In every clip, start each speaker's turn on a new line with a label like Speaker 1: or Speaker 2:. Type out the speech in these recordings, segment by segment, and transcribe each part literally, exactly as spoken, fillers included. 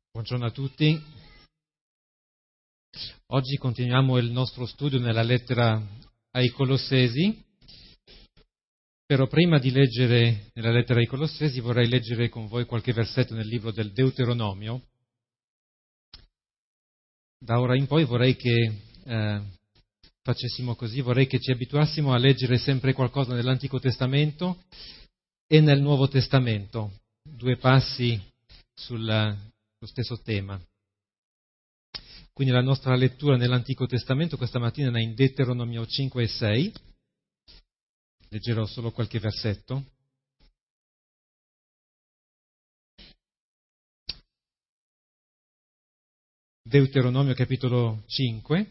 Speaker 1: Buongiorno a tutti. Oggi continuiamo il nostro studio nella lettera ai Colossesi, però prima di leggere nella lettera ai Colossesi vorrei leggere con voi qualche versetto nel libro del Deuteronomio. Da ora in poi vorrei che eh, facessimo così, vorrei che ci abituassimo a leggere sempre qualcosa nell'Antico Testamento e nel Nuovo Testamento, due passi sul lo stesso tema. Quindi la nostra lettura nell'Antico Testamento questa mattina è in Deuteronomio cinque e sei. Leggerò solo qualche versetto. Deuteronomio capitolo cinque.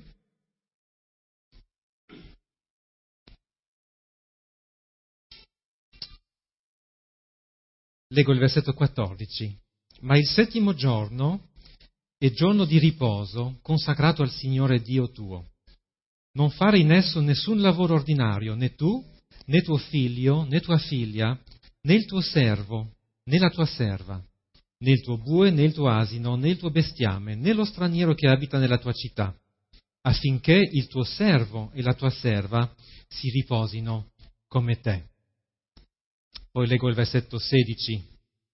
Speaker 1: Leggo il versetto quattordici. Ma il settimo giorno è giorno di riposo consacrato al Signore Dio tuo. Non fare in esso nessun lavoro ordinario, né tu, né tuo figlio, né tua figlia, né il tuo servo, né la tua serva, né il tuo bue, né il tuo asino, né il tuo bestiame, né lo straniero che abita nella tua città, affinché il tuo servo e la tua serva si riposino come te. Poi leggo il versetto sedici.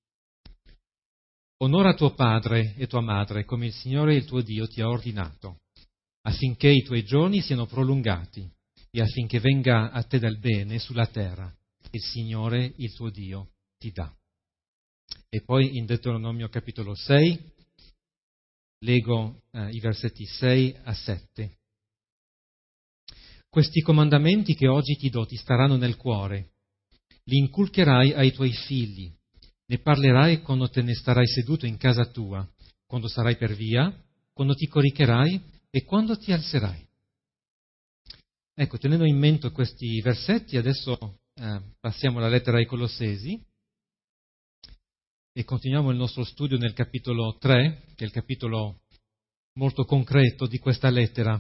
Speaker 1: Onora tuo padre e tua madre come il Signore il tuo Dio ti ha ordinato, affinché i tuoi giorni siano prolungati e affinché venga a te del bene sulla terra, il Signore il tuo Dio ti dà. E poi in Deuteronomio capitolo sei leggo eh, i versetti sei a sette. Questi comandamenti che oggi ti do ti staranno nel cuore, li inculcherai ai tuoi figli, ne parlerai quando te ne starai seduto in casa tua, quando sarai per via, quando ti coricherai e quando ti alzerai. Ecco, tenendo in mente questi versetti, adesso eh, passiamo alla lettera ai Colossesi e continuiamo il nostro studio nel capitolo tre, che è il capitolo molto concreto di questa lettera.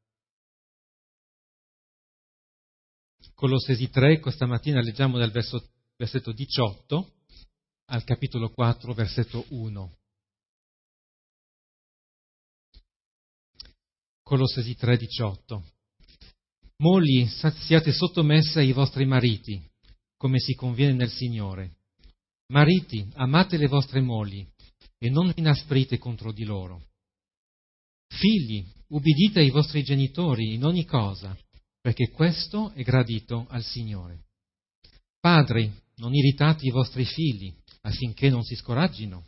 Speaker 1: Colossesi tre, questa mattina leggiamo dal verso, versetto diciotto al capitolo quattro, versetto uno. Colossesi tre, diciotto. Mogli, siate sottomesse ai vostri mariti, come si conviene nel Signore. Mariti, amate le vostre mogli e non vi inasprite contro di loro. Figli, ubbidite ai vostri genitori in ogni cosa, perché questo è gradito al Signore. Padri, non irritate i vostri figli, affinché non si scoraggino.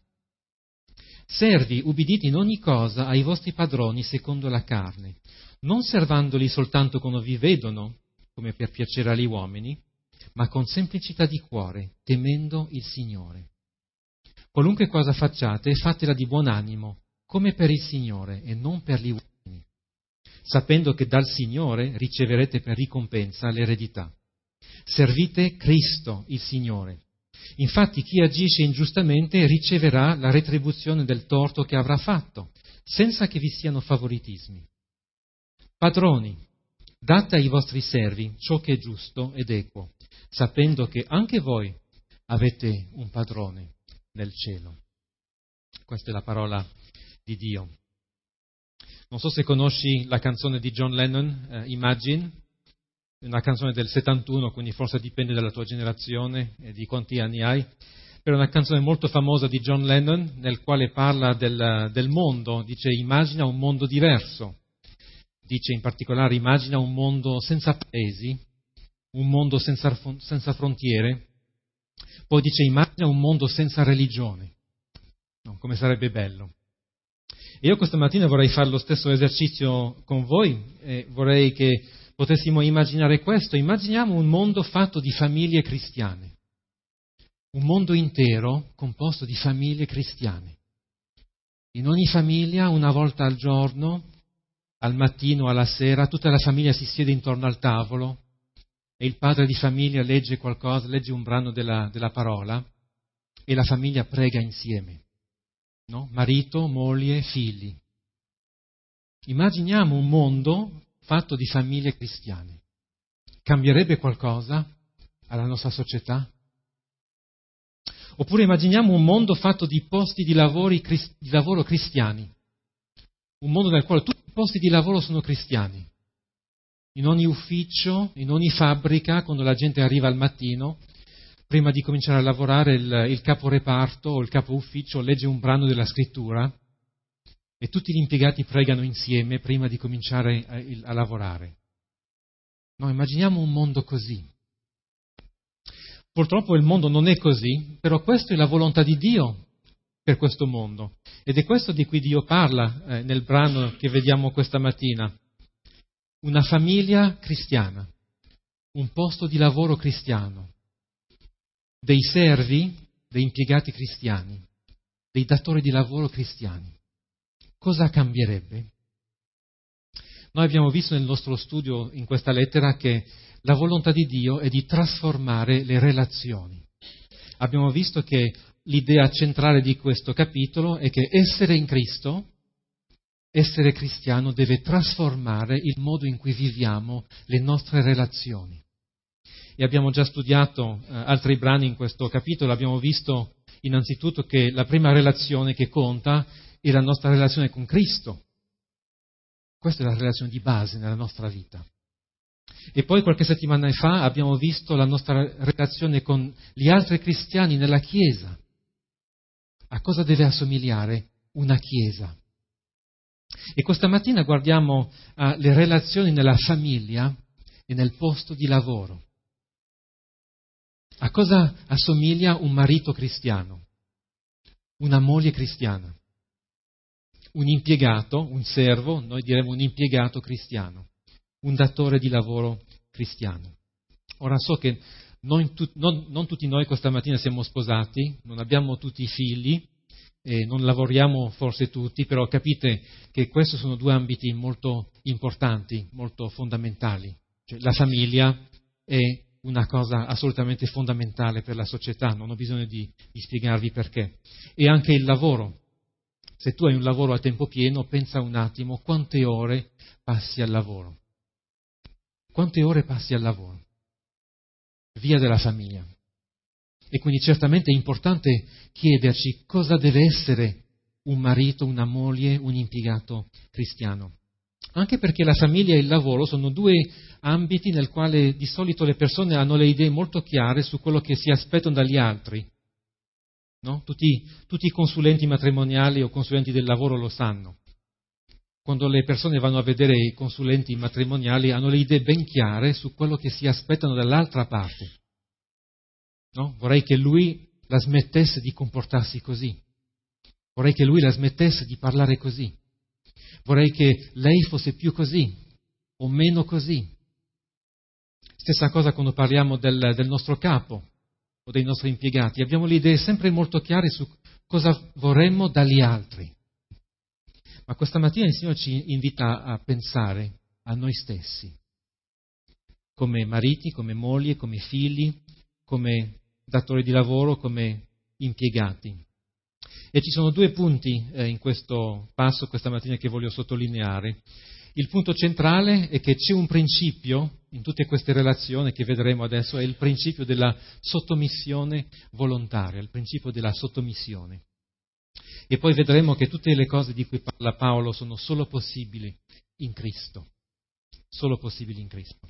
Speaker 1: Servi, ubbidite in ogni cosa ai vostri padroni secondo la carne, non servandoli soltanto quando vi vedono, come per piacere agli uomini, ma con semplicità di cuore, temendo il Signore. Qualunque cosa facciate, fatela di buon animo, come per il Signore e non per gli uomini, sapendo che dal Signore riceverete per ricompensa l'eredità. Servite Cristo, il Signore. Infatti chi agisce ingiustamente riceverà la retribuzione del torto che avrà fatto, senza che vi siano favoritismi. Padroni, date ai vostri servi ciò che è giusto ed equo, sapendo che anche voi avete un padrone nel cielo. Questa è la parola di Dio. Non so se conosci la canzone di John Lennon, eh, Imagine, una canzone del settantuno, quindi forse dipende dalla tua generazione e di quanti anni hai, però è una canzone molto famosa di John Lennon nel quale parla del, del mondo, dice immagina un mondo diverso, dice in particolare immagina un mondo senza paesi, un mondo senza, senza frontiere, poi dice immagina un mondo senza religione, no, come sarebbe bello. E io questa mattina vorrei fare lo stesso esercizio con voi e vorrei che potessimo immaginare questo. Immaginiamo un mondo fatto di famiglie cristiane, un mondo intero composto di famiglie cristiane. In ogni famiglia, una volta al giorno, al mattino, alla sera, tutta la famiglia si siede intorno al tavolo e il padre di famiglia legge qualcosa, legge un brano della, della parola e la famiglia prega insieme. No? Marito, moglie, figli. Immaginiamo un mondo fatto di famiglie cristiane. Cambierebbe qualcosa alla nostra società? Oppure immaginiamo un mondo fatto di posti di, lavori, di lavoro cristiani, un mondo nel quale tutti i posti di lavoro sono cristiani. In ogni ufficio, in ogni fabbrica, quando la gente arriva al mattino, prima di cominciare a lavorare il, il capo reparto o il capo ufficio legge un brano della scrittura e tutti gli impiegati pregano insieme prima di cominciare a, a lavorare. No, immaginiamo un mondo così. Purtroppo il mondo non è così, però questa è la volontà di Dio per questo mondo. Ed è questo di cui Dio parla eh, nel brano che vediamo questa mattina. Una famiglia cristiana, un posto di lavoro cristiano, dei servi, dei impiegati cristiani, dei datori di lavoro cristiani. Cosa cambierebbe? Noi abbiamo visto nel nostro studio in questa lettera che la volontà di Dio è di trasformare le relazioni. Abbiamo visto che l'idea centrale di questo capitolo è che essere in Cristo, essere cristiano, deve trasformare il modo in cui viviamo le nostre relazioni. E abbiamo già studiato eh, altri brani in questo capitolo, abbiamo visto innanzitutto che la prima relazione che conta è la nostra relazione con Cristo. Questa è la relazione di base nella nostra vita. E poi qualche settimana fa abbiamo visto la nostra relazione con gli altri cristiani nella Chiesa. A cosa deve assomigliare una Chiesa? E questa mattina guardiamo uh, le relazioni nella famiglia e nel posto di lavoro. A cosa assomiglia un marito cristiano? Una moglie cristiana? Un impiegato, un servo, noi diremmo un impiegato cristiano? Un datore di lavoro cristiano? Ora so che non, tu, non, non tutti noi questa mattina siamo sposati, non abbiamo tutti i figli, e non lavoriamo forse tutti, però capite che questi sono due ambiti molto importanti, molto fondamentali. Cioè, la famiglia è una cosa assolutamente fondamentale per la società, non ho bisogno di, di spiegarvi perché. E anche il lavoro. Se tu hai un lavoro a tempo pieno, pensa un attimo quante ore passi al lavoro. Quante ore passi al lavoro? Via della famiglia. E quindi certamente è importante chiederci cosa deve essere un marito, una moglie, un impiegato cristiano. Anche perché la famiglia e il lavoro sono due ambiti nel quale di solito le persone hanno le idee molto chiare su quello che si aspettano dagli altri. No? Tutti, tutti i consulenti matrimoniali o consulenti del lavoro lo sanno. Quando le persone vanno a vedere i consulenti matrimoniali hanno le idee ben chiare su quello che si aspettano dall'altra parte. No? Vorrei che lui la smettesse di comportarsi così. Vorrei che lui la smettesse di parlare così. Vorrei che lei fosse più così o meno così. Stessa cosa quando parliamo del, del nostro capo o dei nostri impiegati. Abbiamo le idee sempre molto chiare su cosa vorremmo dagli altri. Ma questa mattina il Signore ci invita a pensare a noi stessi, come mariti, come mogli, come figli, come datori di lavoro, come impiegati. E ci sono due punti eh, in questo passo questa mattina che voglio sottolineare. Il punto centrale è che c'è un principio in tutte queste relazioni che vedremo adesso, è il principio della sottomissione volontaria, il principio della sottomissione. E poi vedremo che tutte le cose di cui parla Paolo sono solo possibili in Cristo, solo possibili in Cristo.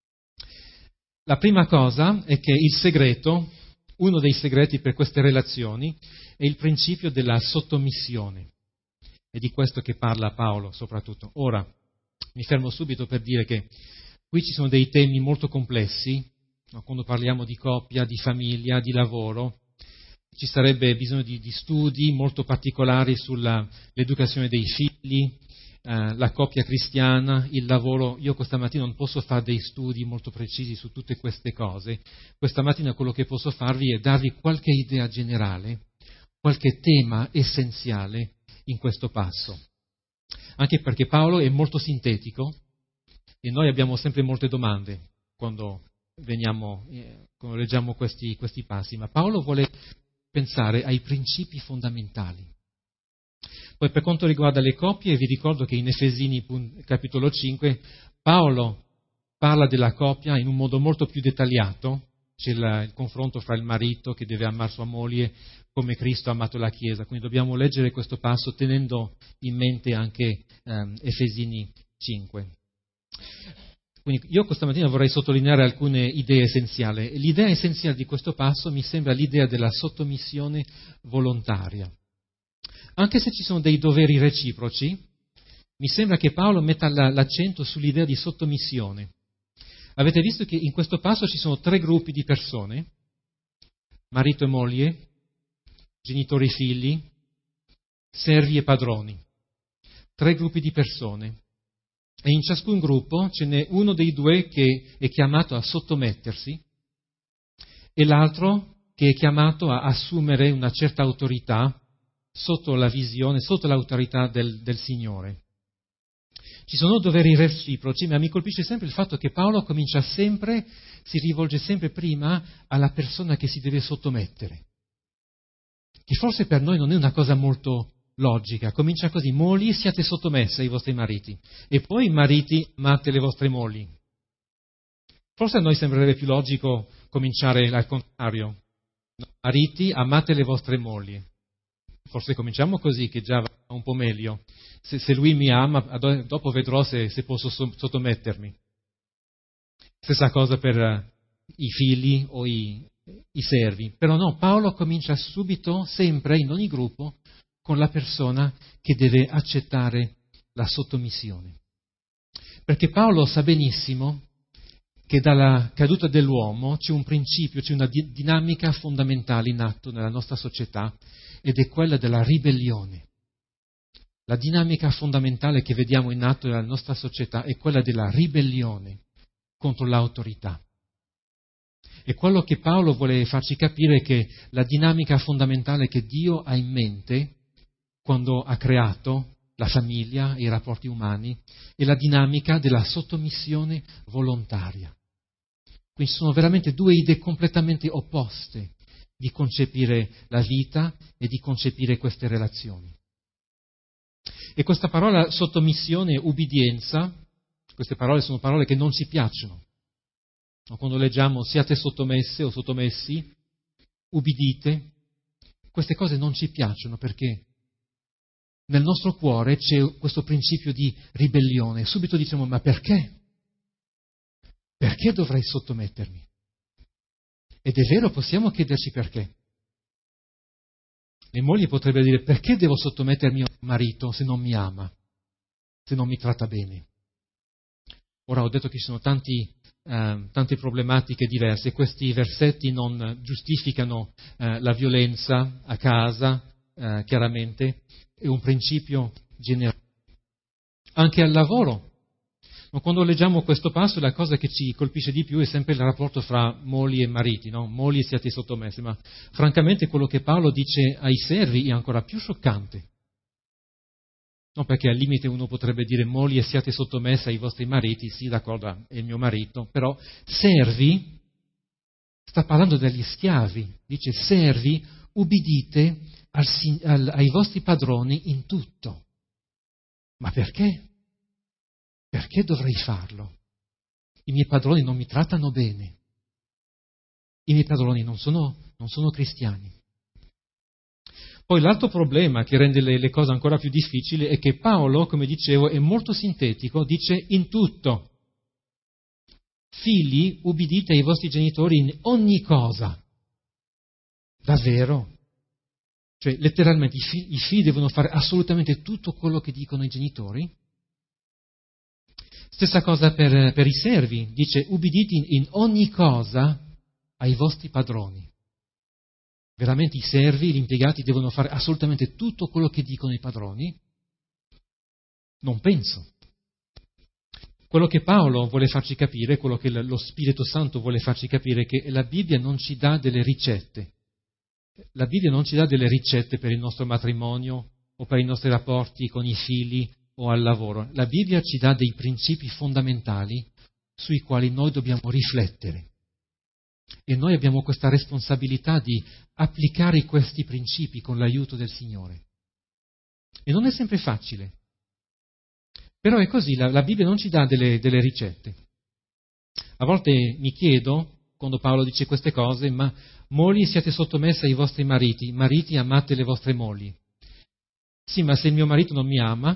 Speaker 1: La prima cosa è che il segreto, uno dei segreti per queste relazioni, è il principio della sottomissione. È di questo che parla Paolo soprattutto. Ora, mi fermo subito per dire che qui ci sono dei temi molto complessi, no? Quando parliamo di coppia, di famiglia, di lavoro, ci sarebbe bisogno di, di studi molto particolari sull'educazione dei figli, eh, la coppia cristiana, il lavoro. Io questa mattina non posso fare dei studi molto precisi su tutte queste cose. Questa mattina quello che posso farvi è darvi qualche idea generale, qualche tema essenziale in questo passo. Anche perché Paolo è molto sintetico e noi abbiamo sempre molte domande quando veniamo, eh, quando leggiamo questi, questi passi, ma Paolo vuole pensare ai principi fondamentali. Poi per quanto riguarda le coppie, vi ricordo che in Efesini capitolo cinque Paolo parla della coppia in un modo molto più dettagliato, c'è la, il confronto fra il marito che deve amare sua moglie come Cristo ha amato la Chiesa, quindi dobbiamo leggere questo passo tenendo in mente anche um, Efesini cinque. Quindi io questa mattina vorrei sottolineare alcune idee essenziali. L'idea essenziale di questo passo mi sembra l'idea della sottomissione volontaria. Anche se ci sono dei doveri reciproci, mi sembra che Paolo metta l'accento sull'idea di sottomissione. Avete visto che in questo passo ci sono tre gruppi di persone, marito e moglie, genitori e figli, servi e padroni. Tre gruppi di persone. E in ciascun gruppo ce n'è uno dei due che è chiamato a sottomettersi e l'altro che è chiamato a assumere una certa autorità sotto la visione, sotto l'autorità del, del Signore. Ci sono doveri reciproci, ma mi colpisce sempre il fatto che Paolo comincia sempre, si rivolge sempre prima alla persona che si deve sottomettere, che forse per noi non è una cosa molto logica. Comincia così: mogli, siate sottomesse ai vostri mariti, e poi mariti, amate le vostre mogli. Forse a noi sembrerebbe più logico cominciare al contrario: mariti, amate le vostre mogli. Forse cominciamo così, che già va un po' meglio. Se, se lui mi ama, dopo vedrò se, se posso sottomettermi. Stessa cosa per uh, i figli o i, i servi. Però no, Paolo comincia subito, sempre, in ogni gruppo, con la persona che deve accettare la sottomissione. Perché Paolo sa benissimo che dalla caduta dell'uomo c'è un principio, c'è una di- dinamica fondamentale in atto nella nostra società, ed è quella della ribellione. La dinamica fondamentale che vediamo in atto nella nostra società è quella della ribellione contro l'autorità. E quello che Paolo vuole farci capire è che la dinamica fondamentale che Dio ha in mente quando ha creato la famiglia e i rapporti umani è la dinamica della sottomissione volontaria. Quindi sono veramente due idee completamente opposte di concepire la vita e di concepire queste relazioni. E questa parola sottomissione e ubbidienza, queste parole sono parole che non ci piacciono. Quando leggiamo siate sottomesse o sottomessi, ubbidite, queste cose non ci piacciono perché nel nostro cuore c'è questo principio di ribellione. Subito diciamo: ma perché? Perché dovrei sottomettermi? Ed è vero, possiamo chiederci perché. Le mogli potrebbero dire: perché devo sottomettermi a un marito se non mi ama, se non mi tratta bene? Ora ho detto che ci sono tanti, eh, tante problematiche diverse. Questi versetti non giustificano eh, la violenza a casa, eh, chiaramente, è un principio generale. Anche al lavoro. Ma quando leggiamo questo passo, la cosa che ci colpisce di più è sempre il rapporto fra mogli e mariti, no? Mogli, siate sottomessi, ma francamente quello che Paolo dice ai servi è ancora più scioccante. No, perché al limite uno potrebbe dire: mogli, e siate sottomesse ai vostri mariti, sì, d'accordo, è il mio marito, però servi, sta parlando degli schiavi, dice: servi, ubbidite al, al, ai vostri padroni in tutto. Ma perché? Perché dovrei farlo? I miei padroni non mi trattano bene. I miei padroni non sono, non sono cristiani. Poi l'altro problema che rende le, le cose ancora più difficili è che Paolo, come dicevo, è molto sintetico, dice in tutto. Figli, ubbidite ai vostri genitori in ogni cosa. Davvero? Cioè, letteralmente, i figli, i figli devono fare assolutamente tutto quello che dicono i genitori? Stessa cosa per, per i servi, dice: ubbidite in, in ogni cosa ai vostri padroni. Veramente i servi, gli impiegati devono fare assolutamente tutto quello che dicono i padroni? Non penso. Quello che Paolo vuole farci capire, quello che lo Spirito Santo vuole farci capire, è che la Bibbia non ci dà delle ricette. La Bibbia non ci dà delle ricette per il nostro matrimonio o per i nostri rapporti con i figli o al lavoro. La Bibbia ci dà dei principi fondamentali sui quali noi dobbiamo riflettere. E noi abbiamo questa responsabilità di applicare questi principi con l'aiuto del Signore. E non è sempre facile. Però è così, la, la Bibbia non ci dà delle, delle ricette. A volte mi chiedo quando Paolo dice queste cose, ma mogli siate sottomesse ai vostri mariti, mariti amate le vostre mogli. Sì, ma se il mio marito non mi ama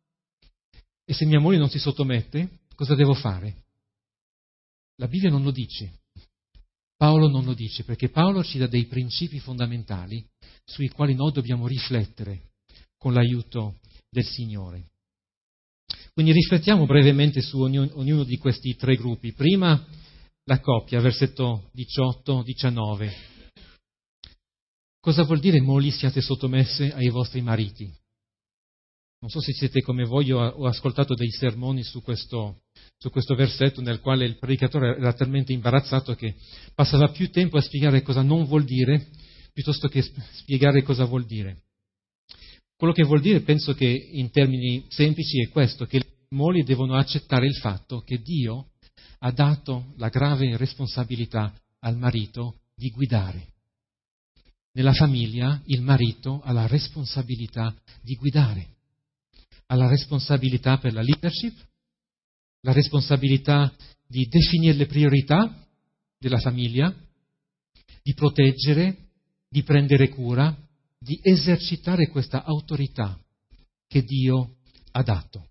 Speaker 1: e se mia moglie non si sottomette, cosa devo fare? La Bibbia non lo dice. Paolo non lo dice, perché Paolo ci dà dei principi fondamentali sui quali noi dobbiamo riflettere con l'aiuto del Signore. Quindi riflettiamo brevemente su ognuno, ognuno di questi tre gruppi. Prima la coppia, versetto diciotto diciannove. Cosa vuol dire mogli siate sottomesse ai vostri mariti? Non so se siete come voi, io ho ascoltato dei sermoni su questo, su questo versetto nel quale il predicatore era talmente imbarazzato che passava più tempo a spiegare cosa non vuol dire piuttosto che spiegare cosa vuol dire. Quello che vuol dire, penso che in termini semplici, è questo, che le mogli devono accettare il fatto che Dio ha dato la grave responsabilità al marito di guidare. Nella famiglia il marito ha la responsabilità di guidare, ha la responsabilità per la leadership, la responsabilità di definire le priorità della famiglia, di proteggere, di prendere cura, di esercitare questa autorità che Dio ha dato.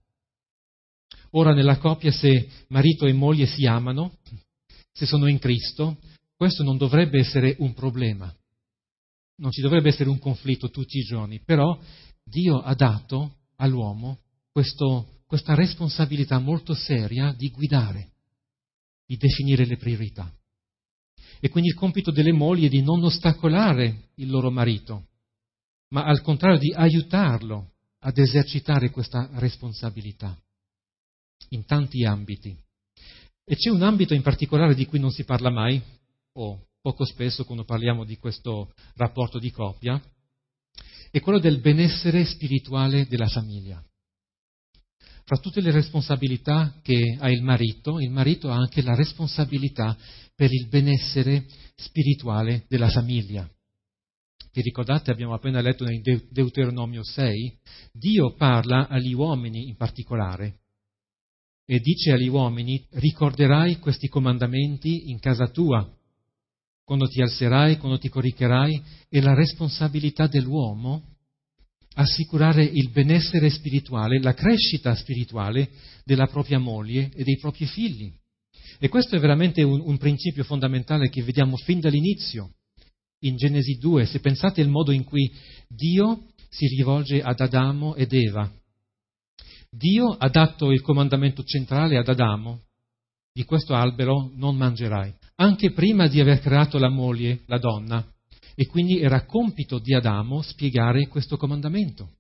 Speaker 1: Ora nella coppia, se marito e moglie si amano, se sono in Cristo, questo non dovrebbe essere un problema, non ci dovrebbe essere un conflitto tutti i giorni, però Dio ha dato all'uomo questo, questa responsabilità molto seria di guidare, di definire le priorità. E quindi il compito delle mogli è di non ostacolare il loro marito, ma al contrario di aiutarlo ad esercitare questa responsabilità in tanti ambiti. E c'è un ambito in particolare di cui non si parla mai, o poco spesso quando parliamo di questo rapporto di coppia, è quello del benessere spirituale della famiglia. Fra tutte le responsabilità che ha il marito, il marito ha anche la responsabilità per il benessere spirituale della famiglia. Vi ricordate, abbiamo appena letto nel Deuteronomio sei, Dio parla agli uomini in particolare e dice agli uomini: ricorderai questi comandamenti in casa tua, quando ti alzerai, quando ti coricherai. È la responsabilità dell'uomo assicurare il benessere spirituale, la crescita spirituale della propria moglie e dei propri figli. E questo è veramente un, un principio fondamentale che vediamo fin dall'inizio in Genesi due. Se pensate al modo in cui Dio si rivolge ad Adamo ed Eva, Dio ha dato il comandamento centrale ad Adamo: di questo albero non mangerai, anche prima di aver creato la moglie, la donna, e quindi era compito di Adamo spiegare questo comandamento.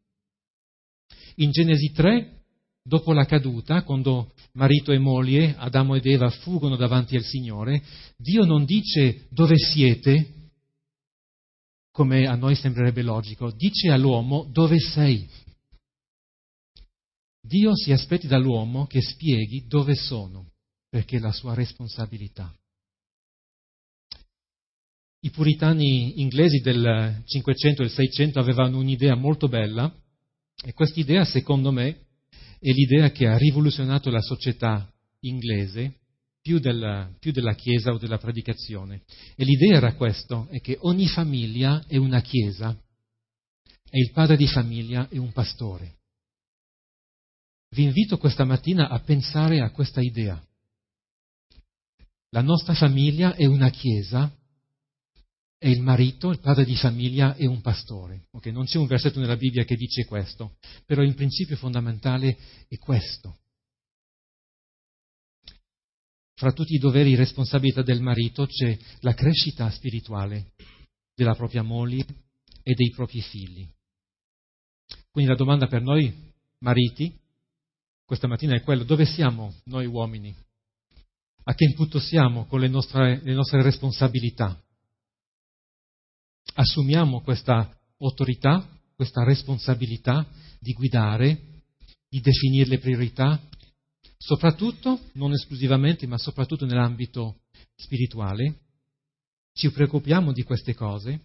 Speaker 1: In Genesi tre, dopo la caduta, quando marito e moglie, Adamo ed Eva, fuggono davanti al Signore, Dio non dice dove siete, come a noi sembrerebbe logico, dice all'uomo dove sei. Dio si aspetti dall'uomo che spieghi dove sono, perché è la sua responsabilità. I puritani inglesi del Cinquecento e del Seicento avevano un'idea molto bella, e quest'idea, secondo me, è l'idea che ha rivoluzionato la società inglese più, del, più della Chiesa o della predicazione. E l'idea era questo, è che ogni famiglia è una chiesa e il padre di famiglia è un pastore. Vi invito questa mattina a pensare a questa idea. La nostra famiglia è una chiesa e il marito, il padre di famiglia, è un pastore. Okay, non c'è un versetto nella Bibbia che dice questo, però il principio fondamentale è questo. Fra tutti i doveri e responsabilità del marito c'è la crescita spirituale della propria moglie e dei propri figli. Quindi la domanda per noi mariti questa mattina è quella: dove siamo noi uomini? A che punto siamo con le nostre, le nostre responsabilità? Assumiamo questa autorità, questa responsabilità di guidare, di definire le priorità, soprattutto, non esclusivamente, ma soprattutto nell'ambito spirituale? Ci preoccupiamo di queste cose?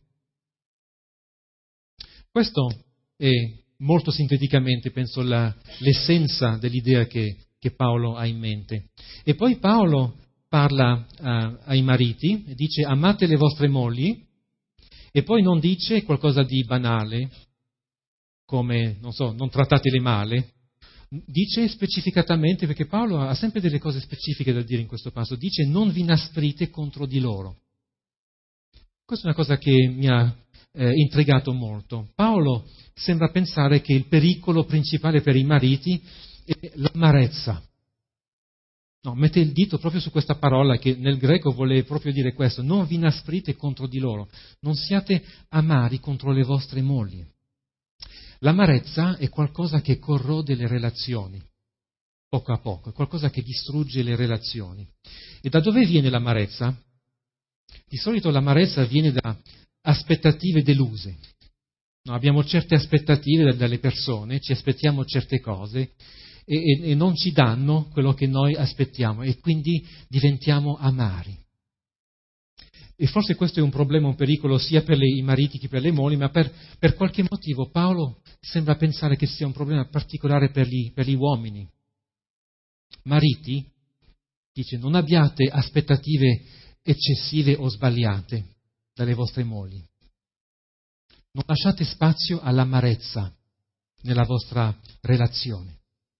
Speaker 1: Questo è molto sinteticamente, penso, la, l'essenza dell'idea che, che Paolo ha in mente. E poi Paolo parla uh, ai mariti e dice amate le vostre mogli, e poi non dice qualcosa di banale, come, non so, non trattatele male. Dice specificatamente, perché Paolo ha sempre delle cose specifiche da dire in questo passo, dice non vi inasprite contro di loro. Questa è una cosa che mi ha eh, intrigato molto. Paolo sembra pensare che il pericolo principale per i mariti è l'amarezza. No, mette il dito proprio su questa parola che nel greco vuole proprio dire questo, non vi inasprite contro di loro, non siate amari contro le vostre mogli. L'amarezza è qualcosa che corrode le relazioni, poco a poco, è qualcosa che distrugge le relazioni. E da dove viene l'amarezza? Di solito l'amarezza viene da aspettative deluse. No, abbiamo certe aspettative dalle persone, ci aspettiamo certe cose e, e, e non ci danno quello che noi aspettiamo e quindi diventiamo amari. E forse questo è un problema, un pericolo sia per le, i mariti che per le mogli, ma per, per qualche motivo Paolo sembra pensare che sia un problema particolare per gli, per gli uomini. Mariti, dice, non abbiate aspettative eccessive o sbagliate dalle vostre mogli. Non lasciate spazio all'amarezza nella vostra relazione.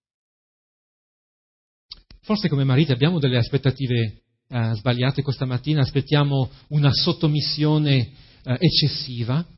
Speaker 1: Forse come mariti abbiamo delle aspettative eh, sbagliate questa mattina, aspettiamo una sottomissione eh, eccessiva,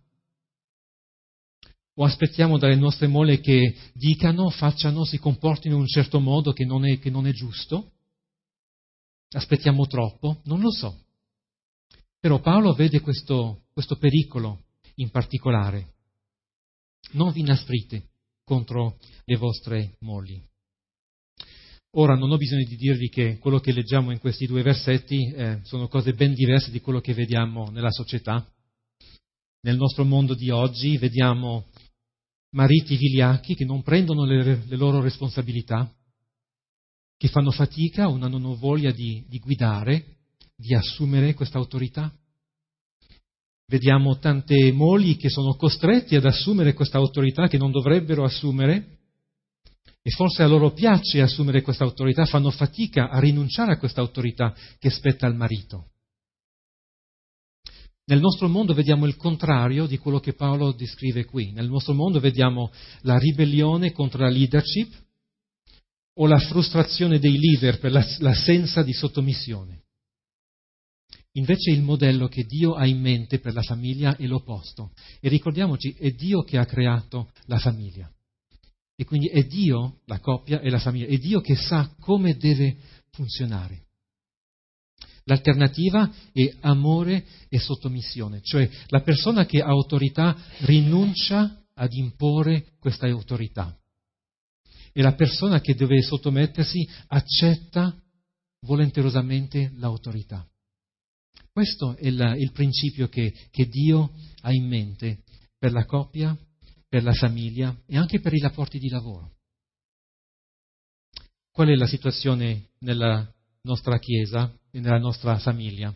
Speaker 1: o aspettiamo dalle nostre mogli che dicano, facciano, si comportino in un certo modo che non è, che non è giusto. Aspettiamo troppo? Non lo so. Però Paolo vede questo, questo pericolo in particolare. Non vi inasprite contro le vostre mogli. Ora non ho bisogno di dirvi che quello che leggiamo in questi due versetti eh, sono cose ben diverse di quello che vediamo nella società. Nel nostro mondo di oggi vediamo mariti vigliacchi che non prendono le, le loro responsabilità, che fanno fatica o non hanno voglia di, di guidare, di assumere questa autorità. Vediamo tante mogli che sono costretti ad assumere questa autorità che non dovrebbero assumere, e forse a loro piace assumere questa autorità, fanno fatica a rinunciare a questa autorità che spetta al marito. Nel nostro mondo vediamo il contrario di quello che Paolo descrive qui. Nel nostro mondo vediamo la ribellione contro la leadership o la frustrazione dei leader per l'assenza di sottomissione. Invece il modello che Dio ha in mente per la famiglia è l'opposto. E ricordiamoci, è Dio che ha creato la famiglia. E quindi è Dio, la coppia e la famiglia, è Dio che sa come deve funzionare. L'alternativa è amore e sottomissione, cioè la persona che ha autorità rinuncia ad imporre questa autorità. E la persona che deve sottomettersi accetta volenterosamente l'autorità. Questo è il, il principio che, che Dio ha in mente per la coppia, per la famiglia e anche per i rapporti di lavoro. Qual è la situazione nella nostra Chiesa e nella nostra famiglia?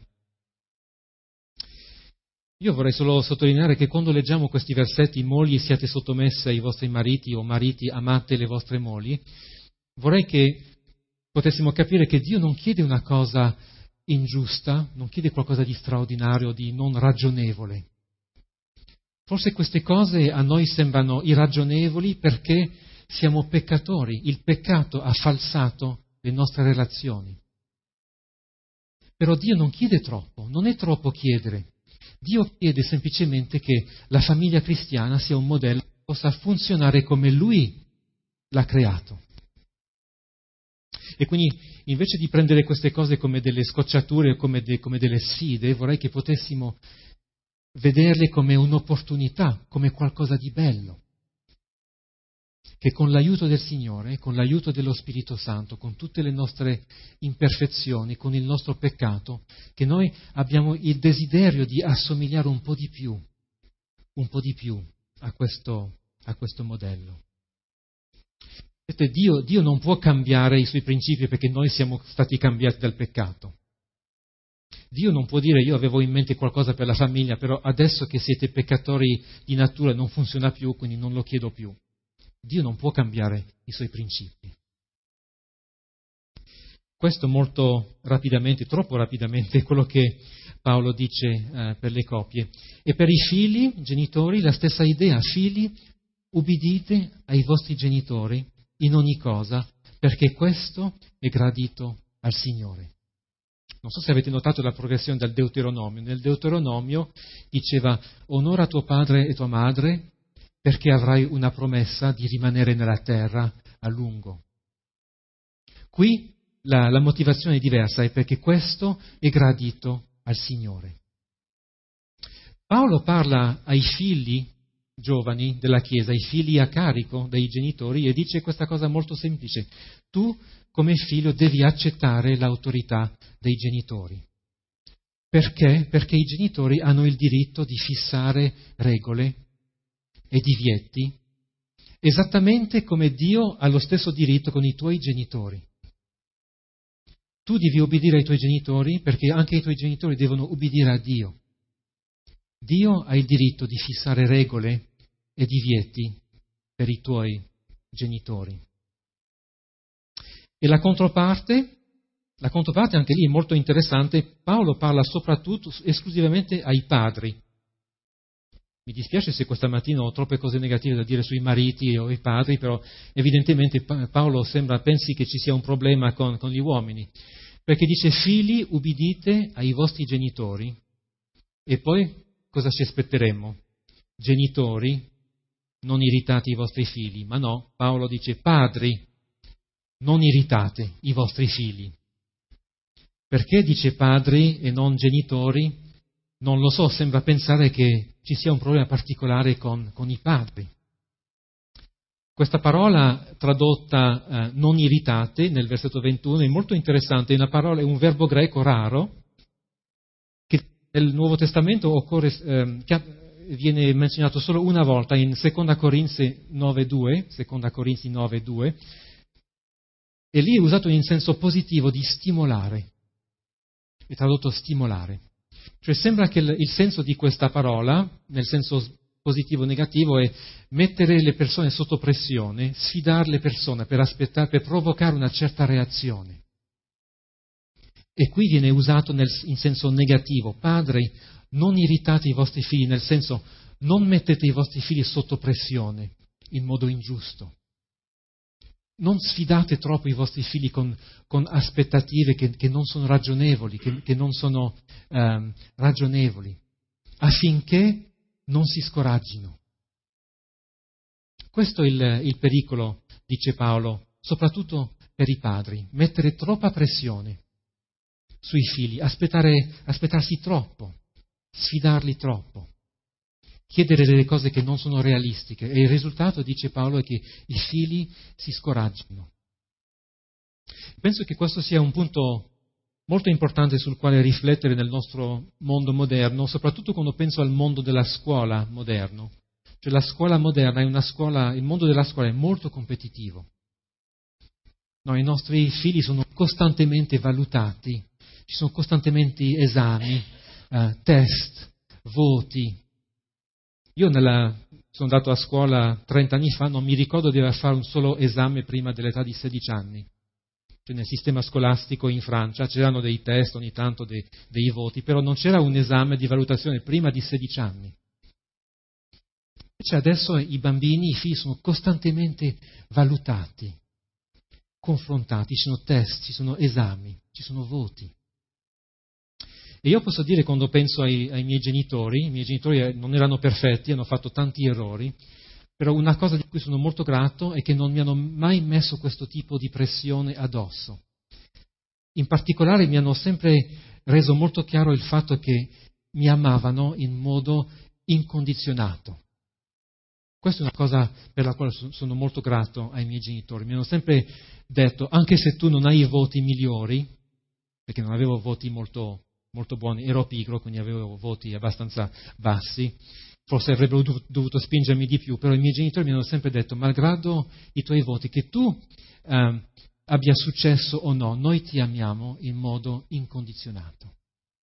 Speaker 1: Io vorrei solo sottolineare che quando leggiamo questi versetti, mogli siate sottomesse ai vostri mariti o mariti amate le vostre mogli, vorrei che potessimo capire che Dio non chiede una cosa ingiusta, non chiede qualcosa di straordinario, di non ragionevole. Forse queste cose a noi sembrano irragionevoli perché siamo peccatori, il peccato ha falsato le nostre relazioni. Però Dio non chiede troppo, non è troppo chiedere. Dio chiede semplicemente che la famiglia cristiana sia un modello che possa funzionare come Lui l'ha creato. E quindi invece di prendere queste cose come delle scocciature, come, de, come delle sfide, vorrei che potessimo vederle come un'opportunità, come qualcosa di bello, che con l'aiuto del Signore, con l'aiuto dello Spirito Santo, con tutte le nostre imperfezioni, con il nostro peccato, che noi abbiamo il desiderio di assomigliare un po' di più, un po' di più a questo, a questo modello. Dio, Dio non può cambiare i suoi principi perché noi siamo stati cambiati dal peccato. Dio non può dire io avevo in mente qualcosa per la famiglia, però adesso che siete peccatori di natura non funziona più, quindi non lo chiedo più. Dio non può cambiare i suoi principi. Questo molto rapidamente, troppo rapidamente, è quello che Paolo dice eh, per le coppie. E per i figli, genitori, la stessa idea. Figli, ubbidite ai vostri genitori in ogni cosa, perché questo è gradito al Signore. Non so se avete notato la progressione del Deuteronomio. Nel Deuteronomio diceva: onora tuo padre e tua madre, perché avrai una promessa di rimanere nella terra a lungo. Qui la, la motivazione è diversa, è perché questo è gradito al Signore. Paolo parla ai figli giovani della Chiesa, ai figli a carico dei genitori, e dice questa cosa molto semplice: tu come figlio devi accettare l'autorità dei genitori. Perché? Perché i genitori hanno il diritto di fissare regole e divieti, esattamente come Dio ha lo stesso diritto con i tuoi genitori. Tu devi obbedire ai tuoi genitori perché anche i tuoi genitori devono obbedire a Dio. Dio ha il diritto di fissare regole e divieti per i tuoi genitori. E la controparte, la controparte anche lì è molto interessante. Paolo parla soprattutto, esclusivamente ai padri. Mi dispiace se questa mattina ho troppe cose negative da dire sui mariti o i padri, però evidentemente Paolo sembra pensi che ci sia un problema con, con gli uomini, perché dice: figli, ubbidite ai vostri genitori. E poi cosa ci aspetteremmo? Genitori, non irritate i vostri figli. Ma no, Paolo dice: padri, non irritate i vostri figli. Perché dice padri e non genitori? Non lo so, sembra pensare che ci sia un problema particolare con, con i padri. Questa parola tradotta eh, non irritate nel versetto ventuno è molto interessante, è una parola, è un verbo greco raro che nel Nuovo Testamento occorre, eh, che viene menzionato solo una volta in Seconda Corinzi nove due, Seconda Corinzi nove due, e lì è usato in senso positivo di stimolare, è tradotto stimolare. Cioè sembra che il, il senso di questa parola, nel senso positivo o negativo, è mettere le persone sotto pressione, sfidare le persone per aspettare, per provocare una certa reazione. E qui viene usato nel, in senso negativo. Padri, non irritate i vostri figli, nel senso non mettete i vostri figli sotto pressione in modo ingiusto. Non sfidate troppo i vostri figli con, con aspettative che, che non sono ragionevoli, che, che non sono um, ragionevoli, affinché non si scoraggino. Questo è il, il pericolo, dice Paolo, soprattutto per i padri: mettere troppa pressione sui figli, aspettare, aspettarsi troppo, sfidarli troppo, chiedere delle cose che non sono realistiche, e il risultato, dice Paolo, è che i figli si scoraggino. Penso che questo sia un punto molto importante sul quale riflettere nel nostro mondo moderno, soprattutto quando penso al mondo della scuola moderno. Cioè la scuola moderna è una scuola, il mondo della scuola è molto competitivo. No, i nostri figli sono costantemente valutati, ci sono costantemente esami, eh, test, voti. Io nella, sono andato a scuola trent'anni fa, non mi ricordo di aver fatto un solo esame prima dell'età di sedici anni. Cioè nel sistema scolastico in Francia c'erano dei test, ogni tanto dei, dei voti, però non c'era un esame di valutazione prima di sedici anni. Invece adesso i bambini, i figli sono costantemente valutati, confrontati, ci sono test, ci sono esami, ci sono voti. E io posso dire, quando penso ai, ai miei genitori, i miei genitori non erano perfetti, hanno fatto tanti errori, però una cosa di cui sono molto grato è che non mi hanno mai messo questo tipo di pressione addosso. In particolare mi hanno sempre reso molto chiaro il fatto che mi amavano in modo incondizionato. Questa è una cosa per la quale sono molto grato ai miei genitori. Mi hanno sempre detto: anche se tu non hai i voti migliori, perché non avevo voti molto molto buoni, ero pigro, quindi avevo voti abbastanza bassi, forse avrebbero dovuto spingermi di più, però i miei genitori mi hanno sempre detto: malgrado i tuoi voti, che tu eh, abbia successo o no, noi ti amiamo in modo incondizionato.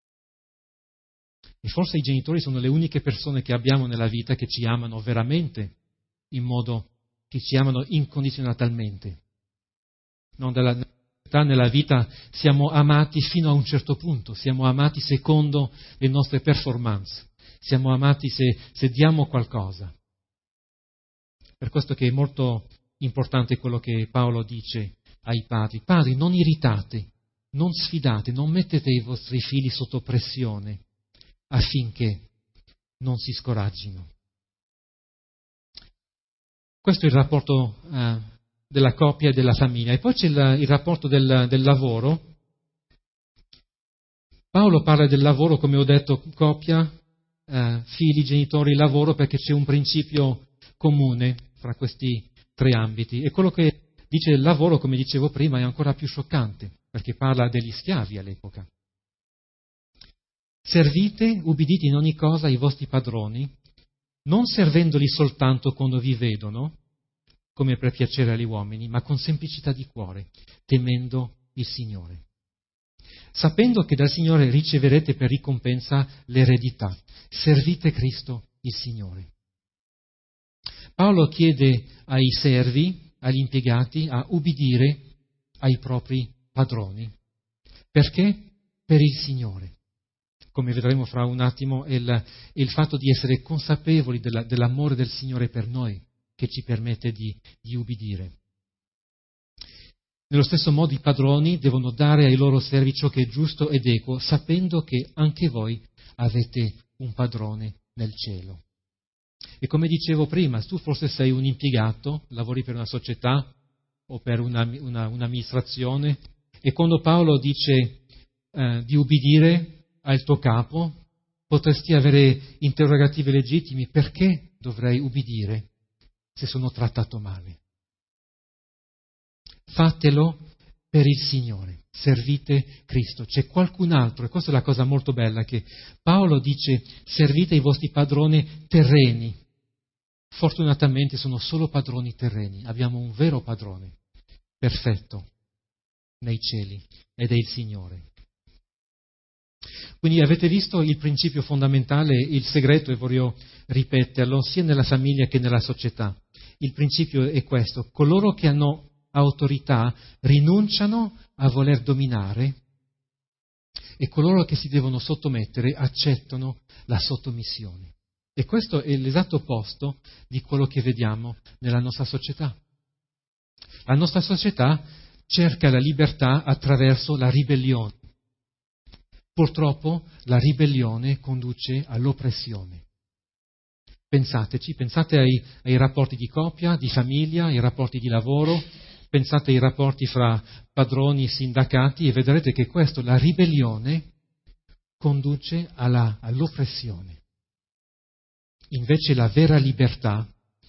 Speaker 1: E forse i genitori sono le uniche persone che abbiamo nella vita che ci amano veramente, in modo che ci amano incondizionatamente, non dalla nella vita siamo amati fino a un certo punto, siamo amati secondo le nostre performance, siamo amati se, se diamo qualcosa. Per questo che è molto importante quello che Paolo dice ai padri. Padri, non irritate, non sfidate, non mettete i vostri figli sotto pressione affinché non si scoraggino. Questo è il rapporto eh, della coppia e della famiglia. E poi c'è il, il rapporto del, del lavoro. Paolo parla del lavoro, come ho detto, coppia, eh, figli, genitori, lavoro, perché c'è un principio comune fra questi tre ambiti. E quello che dice del lavoro, come dicevo prima, è ancora più scioccante, perché parla degli schiavi all'epoca. Servite, ubbidite in ogni cosa ai vostri padroni, non servendoli soltanto quando vi vedono, come per piacere agli uomini, ma con semplicità di cuore, temendo il Signore. Sapendo che dal Signore riceverete per ricompensa l'eredità. Servite Cristo il Signore. Paolo chiede ai servi, agli impiegati, a ubbidire ai propri padroni. Perché? Per il Signore. Come vedremo fra un attimo, è il, è il fatto di essere consapevoli della, dell'amore del Signore per noi che ci permette di, di ubbidire. Nello stesso modo i padroni devono dare ai loro servi ciò che è giusto ed equo, sapendo che anche voi avete un padrone nel cielo. E come dicevo prima, tu forse sei un impiegato, lavori per una società o per una, una, un'amministrazione, e quando Paolo dice eh, di ubbidire al tuo capo, potresti avere interrogativi legittimi: perché dovrei ubbidire se sono trattato male? Fatelo per il Signore, servite Cristo. C'è qualcun altro, e questa è la cosa molto bella, che Paolo dice: servite i vostri padroni terreni. Fortunatamente sono solo padroni terreni, abbiamo un vero padrone, perfetto, nei cieli, ed è il Signore. Quindi avete visto il principio fondamentale, il segreto, e voglio ripeterlo, sia nella famiglia che nella società. Il principio è questo: coloro che hanno autorità rinunciano a voler dominare e coloro che si devono sottomettere accettano la sottomissione. E questo è l'esatto opposto di quello che vediamo nella nostra società. La nostra società cerca la libertà attraverso la ribellione. Purtroppo la ribellione conduce all'oppressione. Pensateci, pensate ai, ai rapporti di coppia, di famiglia, ai rapporti di lavoro, pensate ai rapporti fra padroni e sindacati e vedrete che questo, la ribellione, conduce alla, all'oppressione. Invece la vera libertà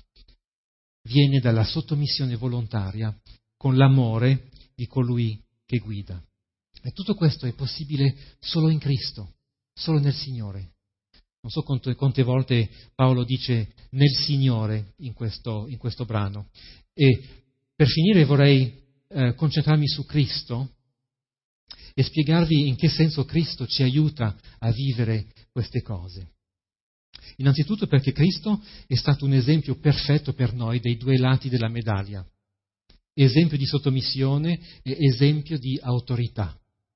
Speaker 1: viene dalla sottomissione volontaria con l'amore di colui che guida. E tutto questo è possibile solo in Cristo, solo nel Signore. Non so quante, quante volte Paolo dice nel Signore in questo, in questo brano. E per finire vorrei eh, concentrarmi su Cristo e spiegarvi in che senso Cristo ci aiuta a vivere queste cose. Innanzitutto perché Cristo è stato un esempio perfetto per noi dei due lati della medaglia. Esempio di sottomissione e esempio di autorità.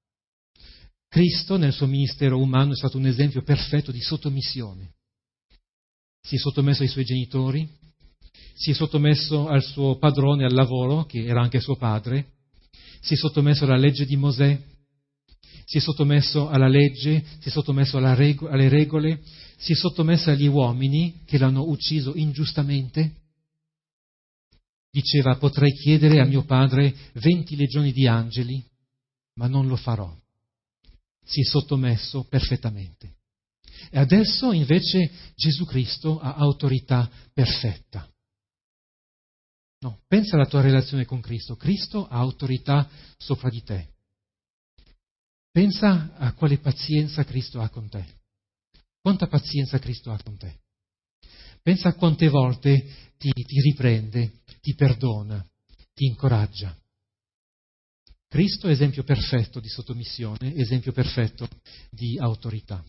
Speaker 1: Cristo nel suo ministero umano è stato un esempio perfetto di sottomissione. Si è sottomesso ai suoi genitori, si è sottomesso al suo padrone al lavoro, che era anche suo padre, si è sottomesso alla legge di Mosè, si è sottomesso alla legge, si è sottomesso alla rego- alle regole, si è sottomesso agli uomini che l'hanno ucciso ingiustamente. Diceva: potrei chiedere a mio padre venti legioni di angeli, ma non lo farò. Si è sottomesso perfettamente. E adesso invece Gesù Cristo ha autorità perfetta. No, pensa alla tua relazione con Cristo. Cristo ha autorità sopra di te. Pensa a quale pazienza Cristo ha con te. Quanta pazienza Cristo ha con te. Pensa a quante volte ti, ti riprende, ti perdona, ti incoraggia. Cristo è esempio perfetto di sottomissione, esempio perfetto di autorità.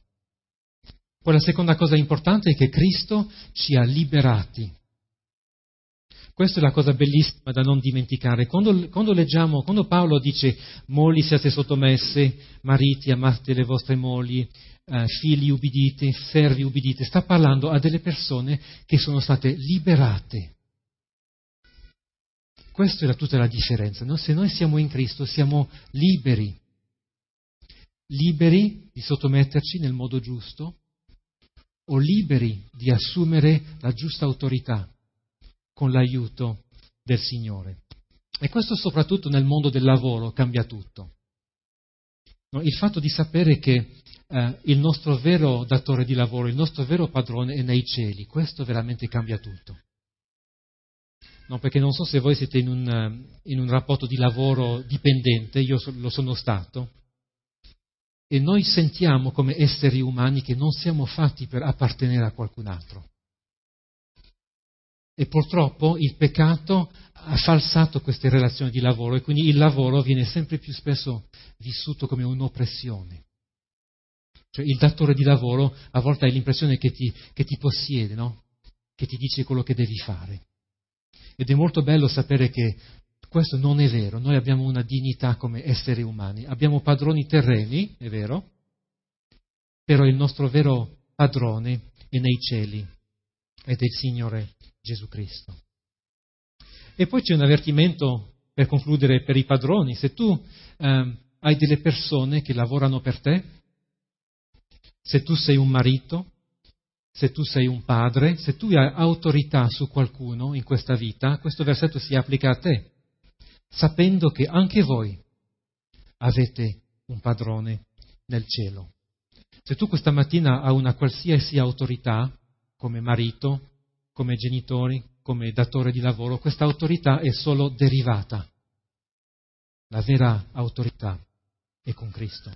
Speaker 1: Poi la seconda cosa importante è che Cristo ci ha liberati. Questa è la cosa bellissima da non dimenticare. Quando, quando leggiamo, quando Paolo dice mogli siate sottomesse, mariti amate le vostre mogli, eh, figli ubbidite, servi ubbidite, sta parlando a delle persone che sono state liberate. Questa è tutta la differenza, no? Se noi siamo in Cristo siamo liberi, liberi di sottometterci nel modo giusto o liberi di assumere la giusta autorità con l'aiuto del Signore. E questo soprattutto nel mondo del lavoro cambia tutto. No? Il fatto di sapere che eh, il nostro vero datore di lavoro, il nostro vero padrone è nei cieli, questo veramente cambia tutto. No, perché non so se voi siete in un, in un rapporto di lavoro dipendente, io so, lo sono stato, e noi sentiamo come esseri umani che non siamo fatti per appartenere a qualcun altro. E purtroppo il peccato ha falsato queste relazioni di lavoro e quindi il lavoro viene sempre più spesso vissuto come un'oppressione. Cioè il datore di lavoro a volte hai l'impressione che ti, che ti possiede, no? Che ti dice quello che devi fare. Ed è molto bello sapere che questo non è vero. Noi abbiamo una dignità come esseri umani. Abbiamo padroni terreni, è vero, però il nostro vero padrone è nei cieli ed è il Signore Gesù Cristo. E poi c'è un avvertimento per concludere per i padroni. Se tu eh, hai delle persone che lavorano per te, se tu sei un marito, se tu sei un padre, se tu hai autorità su qualcuno in questa vita, questo versetto si applica a te, sapendo che anche voi avete un padrone nel cielo. Se tu questa mattina hai una qualsiasi autorità, come marito, come genitori, come datore di lavoro, questa autorità è solo derivata. La vera autorità è con Cristo.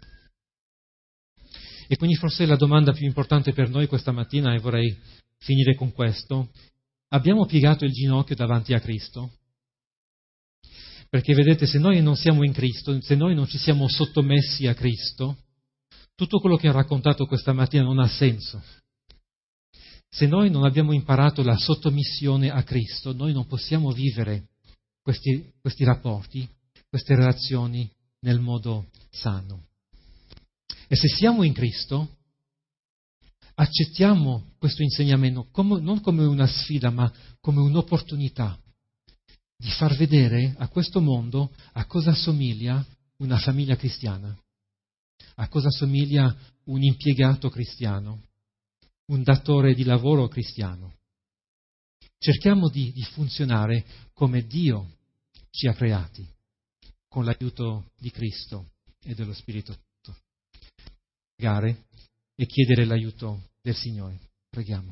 Speaker 1: E quindi forse la domanda più importante per noi questa mattina, e vorrei finire con questo, abbiamo piegato il ginocchio davanti a Cristo? Perché vedete, se noi non siamo in Cristo, se noi non ci siamo sottomessi a Cristo, tutto quello che ho raccontato questa mattina non ha senso. Se noi non abbiamo imparato la sottomissione a Cristo, noi non possiamo vivere questi, questi rapporti, queste relazioni nel modo sano. E se siamo in Cristo, accettiamo questo insegnamento come, non come una sfida, ma come un'opportunità di far vedere a questo mondo a cosa assomiglia una famiglia cristiana, a cosa assomiglia un impiegato cristiano, un datore di lavoro cristiano. Cerchiamo di, di funzionare come Dio ci ha creati, con l'aiuto di Cristo e dello Spirito Santo. Pregare e chiedere l'aiuto del Signore. Preghiamo.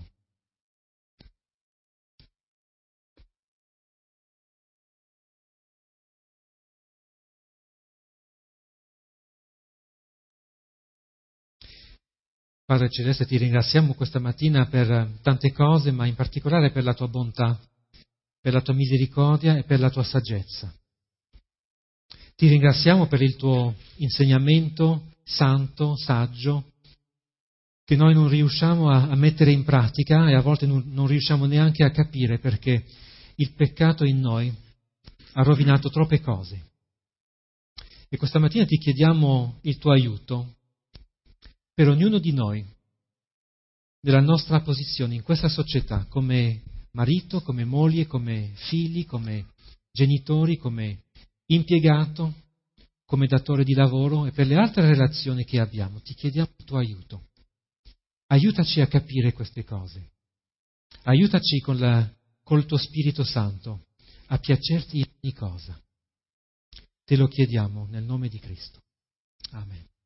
Speaker 1: Padre Celeste, ti ringraziamo questa mattina per tante cose, ma in particolare per la tua bontà, per la tua misericordia e per la tua saggezza. Ti ringraziamo per il tuo insegnamento santo, saggio, che noi non riusciamo a, a mettere in pratica e a volte non, non riusciamo neanche a capire perché il peccato in noi ha rovinato troppe cose. E questa mattina ti chiediamo il tuo aiuto per ognuno di noi, nella nostra posizione in questa società, come marito, come moglie, come figli, come genitori, come impiegato, come datore di lavoro e per le altre relazioni che abbiamo. Ti chiediamo il tuo aiuto. Aiutaci a capire queste cose. Aiutaci con la, col tuo Spirito Santo a piacerti in ogni cosa. Te lo chiediamo nel nome di Cristo. Amen.